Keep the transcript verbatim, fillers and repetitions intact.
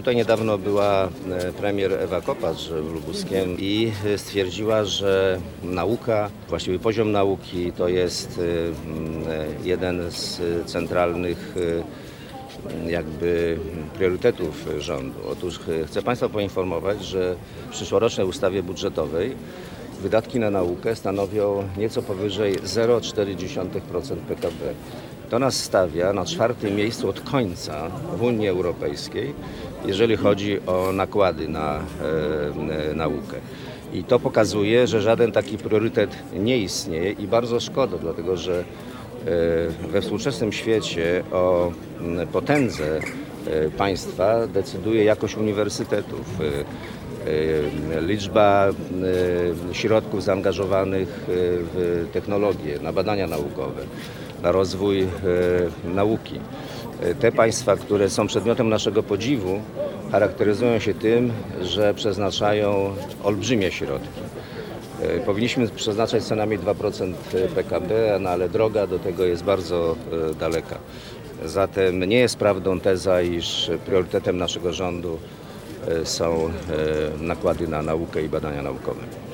Tutaj niedawno była premier Ewa Kopacz w Lubuskiem i stwierdziła, że nauka, właściwy poziom nauki to jest jeden z centralnych jakby priorytetów rządu. Otóż chcę Państwa poinformować, że w przyszłorocznej ustawie budżetowej wydatki na naukę stanowią nieco powyżej zero przecinek cztery procent P K B. To nas stawia na czwartym miejscu od końca w Unii Europejskiej, jeżeli chodzi o nakłady na e, naukę. I to pokazuje, że żaden taki priorytet nie istnieje i bardzo szkoda, dlatego że e, we współczesnym świecie o potędze e, państwa decyduje jakość uniwersytetów. E, liczba środków zaangażowanych w technologię, na badania naukowe, na rozwój nauki. Te państwa, które są przedmiotem naszego podziwu, charakteryzują się tym, że przeznaczają olbrzymie środki. Powinniśmy przeznaczać co najmniej dwa procent P K B, no ale droga do tego jest bardzo daleka. Zatem nie jest prawdą teza, iż priorytetem naszego rządu są nakłady na naukę i badania naukowe.